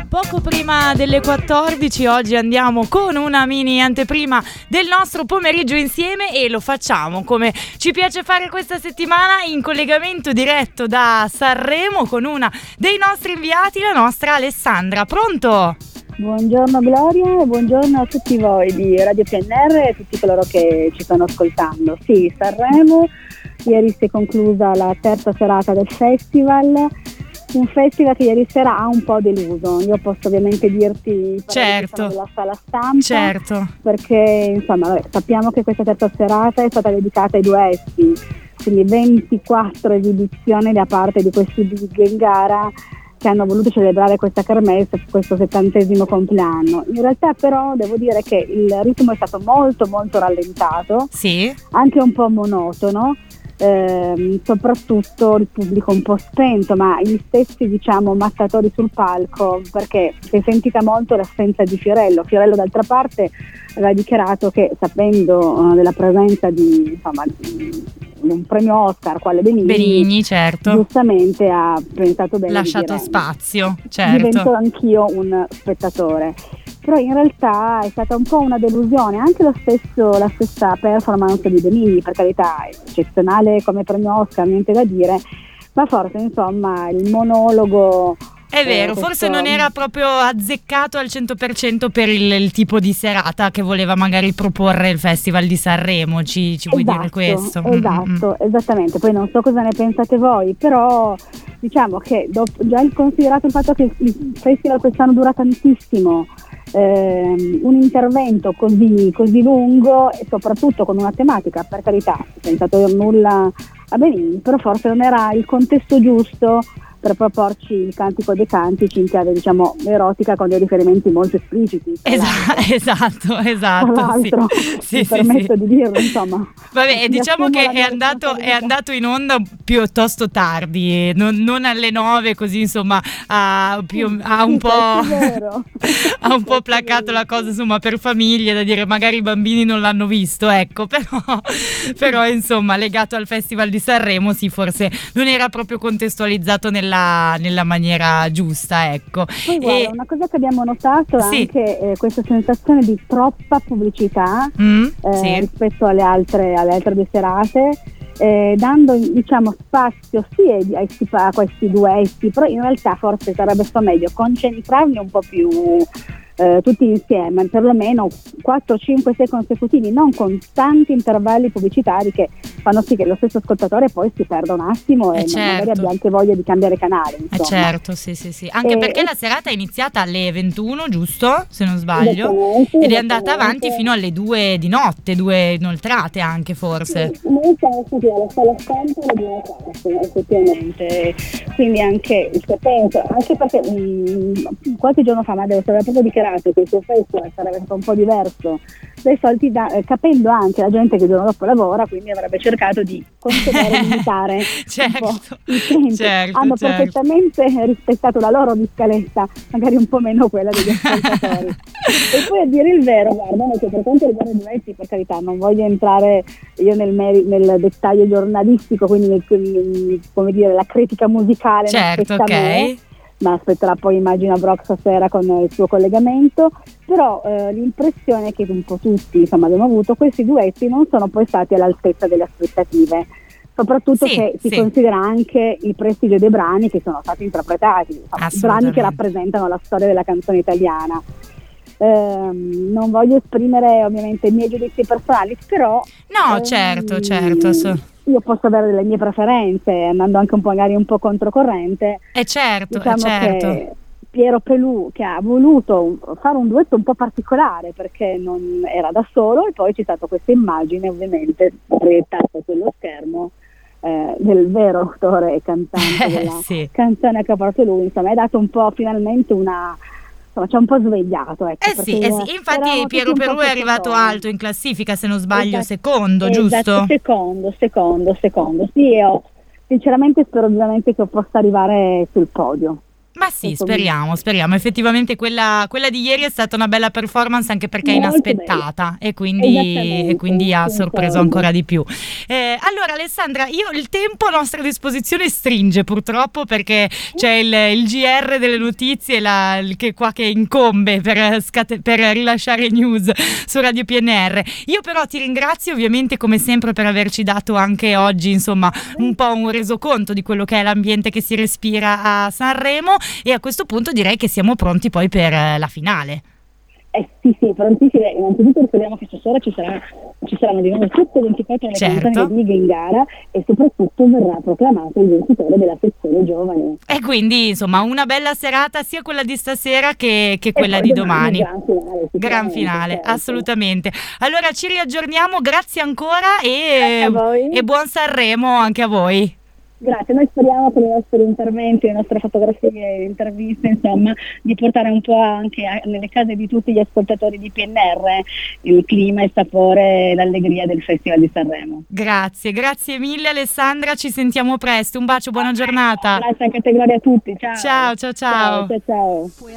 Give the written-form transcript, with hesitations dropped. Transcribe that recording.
Poco prima delle 14, oggi andiamo con una mini anteprima del nostro pomeriggio insieme e lo facciamo come ci piace fare questa settimana in collegamento diretto da Sanremo con una dei nostri inviati, la nostra Alessandra. Pronto? Buongiorno Gloria e buongiorno a tutti voi di Radio PNR e a tutti coloro che ci stanno ascoltando. Sì, Sanremo, ieri si è conclusa la terza serata del festival. Un festival che ieri sera ha un po' deluso. Io posso ovviamente dirti certo della sala stampa, certo, perché insomma sappiamo che questa terza serata è stata dedicata ai duetti, quindi 24 esibizioni da parte di questi big in gara che hanno voluto celebrare questa kermesse, questo 70° compleanno. In realtà però devo dire che il ritmo è stato molto molto rallentato, sì, anche un po' monotono. Soprattutto il pubblico un po' spento, ma gli stessi mattatori sul palco, perché si è sentita molto l'assenza di Fiorello. Fiorello d'altra parte aveva dichiarato che, sapendo della presenza di un premio Oscar quale Benigni, certo, giustamente ha pensato bene, lasciato spazio, certo, divento anch'io un spettatore. Però in realtà è stata un po' una delusione anche la stessa performance di Benigni, per carità, eccezionale come premio Oscar, niente da dire, ma forse il monologo è vero, forse non era proprio azzeccato al 100% per il tipo di serata che voleva magari proporre il Festival di Sanremo, ci vuoi dire questo? Esattamente, poi non so cosa ne pensate voi, però diciamo che già considerato il fatto che il festival quest'anno dura tantissimo, un intervento così lungo e soprattutto con una tematica, per carità, senza togliere nulla a Benigni, però forse non era il contesto giusto per proporci il Cantico dei Cantici in chiave erotica, con dei riferimenti molto espliciti. Esatto. Tra l'altro, mi permetto di dirlo, insomma. Vabbè, diciamo che è andato in onda piuttosto tardi, non alle 9, così insomma ha un po' placato la cosa, insomma, per famiglie, da dire magari i bambini non l'hanno visto, ecco, però insomma legato al Festival di Sanremo sì, forse non era proprio contestualizzato nella maniera giusta, ecco. Poi guarda, una cosa che abbiamo notato è anche questa sensazione di troppa pubblicità rispetto alle altre due serate, dando spazio sì a questi duetti, però in realtà forse sarebbe stato meglio concentrarli un po' più tutti insieme, perlomeno 4, 5, 6 consecutivi, non con tanti intervalli pubblicitari che fanno sì che lo stesso ascoltatore poi si perda un attimo e magari abbia anche voglia di cambiare canale. Certo, sì. Anche perché la serata è iniziata alle 21, giusto? Se non sbaglio, ed è andata avanti fino alle 2 di notte, 2 inoltrate anche forse. Noi siamo stati alla sala stampa alle 2:15, effettivamente, quindi anche penso, anche perché qualche giorno fa Matteo aveva proprio dichiarato che il suo festival sarebbe stato un po' diverso dai soliti, capendo anche la gente che il giorno dopo lavora, quindi avrebbe cercato di concedere e limitare un po' i tempi. Hanno perfettamente rispettato la loro di scaletta, magari un po' meno quella degli ascoltatori. E poi, a dire il vero, guarda, che per quanto riguarda i duetti, per carità, non voglio entrare io nel dettaglio giornalistico, quindi come dire, la critica musicale, certo, ok, ma aspetterà poi, immagino, Brock stasera con il suo collegamento. Però l'impressione è che un po' tutti abbiamo avuto, questi duetti non sono poi stati all'altezza delle aspettative, soprattutto se si considera anche il prestigio dei brani che sono stati interpretati, brani che rappresentano la storia della canzone italiana. Non voglio esprimere ovviamente i miei giudizi personali, però certo. Io posso avere delle mie preferenze, andando anche magari un po' controcorrente. Certo. Che Piero Pelù, che ha voluto fare un duetto un po' particolare perché non era da solo, e poi c'è stata questa immagine ovviamente proiettata sullo schermo del vero autore e cantante della canzone che ha fatto lui. Insomma, è dato un po' finalmente ci ha un po' svegliato, ecco. Sì, infatti Piero Pelù è arrivato alto in classifica, se non sbaglio, secondo, giusto? Secondo. Sì, sinceramente spero ovviamente che possa arrivare sul podio. Ma sì, speriamo. Effettivamente quella di ieri è stata una bella performance, anche perché è Molto inaspettata e quindi ha sorpreso concordo. ancora di più. Allora Alessandra, il tempo a nostra disposizione stringe purtroppo, perché c'è il GR delle notizie che incombe per rilasciare news su Radio PNR. Io però ti ringrazio ovviamente come sempre per averci dato anche oggi, insomma, un po' un resoconto di quello che è l'ambiente che si respira a Sanremo, e a questo punto direi che siamo pronti poi per la finale. Sì, prontissime. Innanzitutto ricordiamo che stasera ci saranno di nuovo tutte 24 le canzoni di Big in gara, e soprattutto verrà proclamato il vincitore della sezione giovani. E quindi insomma una bella serata, sia quella di stasera che quella di domani. Gran finale, certo. Assolutamente. Allora ci riaggiorniamo, grazie ancora e buon Sanremo anche a voi. Grazie, noi speriamo con i nostri interventi, le nostre fotografie, le interviste, insomma, di portare un po' anche nelle case di tutti gli ascoltatori di PNR il clima, il sapore e l'allegria del Festival di Sanremo. Grazie mille Alessandra, ci sentiamo presto, un bacio, buona giornata. Grazie anche a te, Gloria, a tutti, ciao. Ciao. Ciao.